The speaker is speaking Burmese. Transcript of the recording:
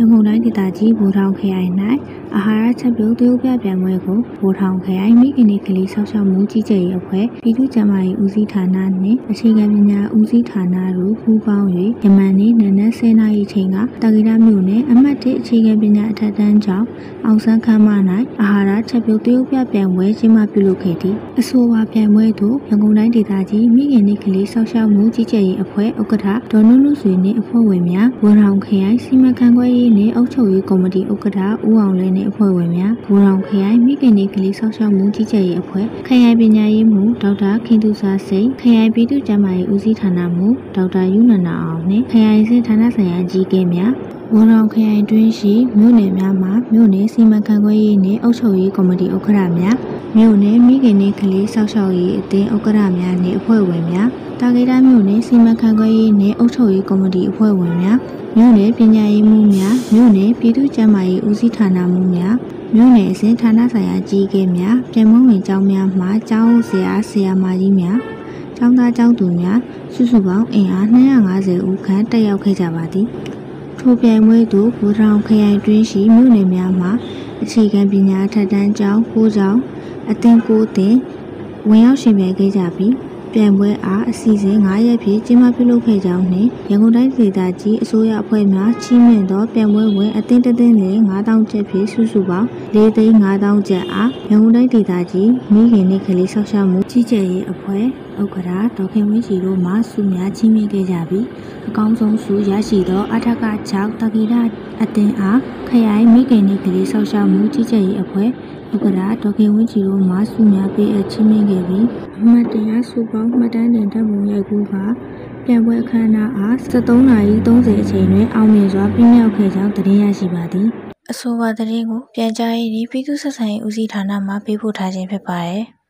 ရန်ကုန်တိုင်းဒေသကြီးဗိုလ်ထောင်ခရိုင်၌အာဟာရချက်ပြုတ်သရုပ်ပြပြိုင်ပွဲကိုဗိုလ်ထောင်ခရိုင်မိခင်နေကလေးဆောက်ရှောက်မှုကြီးကြပ်ရေးအဖွဲ့ပြည်သူ့ကျန်းမာရေးဦးစီးဌာနနှင့်အခြေခံပညာဦးစီးဌာနတို့ပူးပေါင်း၍ယမန်နေ့နနက်10:00 နာရီချိန်ကတာဂီရမြို့နယ်အမှတ်1အခြေခံပညာအထက်တန်းကျောင်းအောင်ဆန်းခမ်းမ၌အာဟာရချက်ပြုတ်သရုပ်ပြပြိုင်ပွဲကျင်းပပြုလုပ်ခဲ့သည်အဆိုပါပြိုင်ပွဲသို့ရန်ကုန်တိုင်းဒေသကြီးမိခင်နေကလေးဆောက်ရှောက်မှုကြီးကြပ်ရေးအဖွဲ့ဥက္ကဋ္ဌဒေါ်နုနုဆွေနှင့်အဖွဲ့ဝင်များဗိုလ်ထောင်ခရိုင်စီမံခန့်ခွဲရေးနှင့်အုပ်ချုပ်ရေးကော်မတီဥက္ကဋ္ဌဦးအောင်လင်းနှင့်အဖွဲ့ဝင်များဗိုလ်ထောင်ခရိုင်မိခင်နေကလေးဆောက်ရှောက်မှုကြီးကြပ်ရေးအဖွဲ့ခရိုင်ပညာရေးမှူးဒေါက်တာခင်သူစာစိန်ခရိုင်ပြည်သူ့ကျန်းမာရေးဦးစီးဌာနမှူးဒေါက်တာယူနနာအောင်နှင့်ခရိုင်စစ်ဌာနဆိုင်ရာကြီးကဲများဗိုလ်ထောင်ခရိုင်တွင်းရှိမြို့နယ်များမှာမြို့နယ်စီမံခန့်ခွဲရေးနှင့်အုပ်ချုပ်ရေးကော်မတီဥက္ကဋ္ဌများမြို့နယ်မိခင်နေကလေးဆောက်ရှောက်ရေးအသင်းဥက္ကဋ္ဌများနှင့်အဖွဲ့ဝင်များတာဂီရမြို့နယ်စီမံခန့်ခွဲရေးနှင့်အုပ်ချုပ်ရေးကော်မတီအဖွဲ့ဝင်များမြို့နယ်ပညာရေးမှူးများမြို့နယ်ပြည်သူ့ကျန်းမာရေးဦးစီးဌာနမှူးများမြို့နယ်အဆင့်ဌာနဆိုင်ရာကြီးကဲများပြည်မဝင်ကျောင်းများမှကျောင်းဆရာဆရာမကြီးများကျောင်းသားကျောင်းသူများစုစုပေါင်းအင်အား250ဦးခန့်တက်ရောက်ခဲ့ကြပါသည်ထိုပြိုင်ပွဲသို့ဗိုလ်ထောင်ခရိုင်တွင်းရှိမြို့နယ်များမှာအခြေခံပညာထက်တန်းကျောင်း9ကျောင်းအသင်း9သင်းဝင်ရောက်ရှင်ပြိုင်ခဲ့ကြပြီးပြိုင်ပွဲအားအစီအစဉ်9ရက်ဖြင့်ကျင်းပပြုလုပ်ခဲ့ကြောင်းနှင့်ရန်ကုန်တိုင်းဒေသကြီးအစိုးရအဖွဲ့များချီးမြှင့်သောပြိုင်ပွဲဝင်အသင်းတစ်သင်းလျင်9000ကျပ်ဖြင့်စုစုပေါင်း4,500,000ကျပ်အားရန်ကုန်တိုင်းဒေသကြီးမိခင်နှင့်ကလေးဆောက်ရှောက်မှုကြီးကြပ်ရေးအဖွဲ့ဥက္ကဋ္ဌဒေါ်ခင်ဝင်းစီတို့မှဆုများချီးမြှင့်ခဲ့ကြပြီးအကောင်းဆုံးဆုရရှိသောအထက်က6တာဂီရအသင်းအားခရိုင်မိခင်နှင့်ကလေးဆောက်ရှောက်မှုကြီးကြပ်ရေးအဖွဲ့ဥက္ကဋ္ဌဒေါ်ခင်ဝင်းစီတို့မှဆုများပေးအပ်ချီးမြှင့်ခဲ့ပြီးအမှတ်တရဆုပေါင်းမှတ်တမ်းတင်ဓာတ်ပုံရိုက်ကူးပါပြိုင်ပွဲအခမ်းအနားအား13:30အချိန်တွင်အောင်မြင်စွာပြီးမြောက်ခဲ့ကြောင်းသတင်းရရှိပါသည်အဆိုပါသတင်းကိုပြန်ကြားရေးပြည်သူ့ဆက်ဆံရေးဦးစီးဌာနမှပေးပို့ထားခြင်းဖြစ်ပါတယ်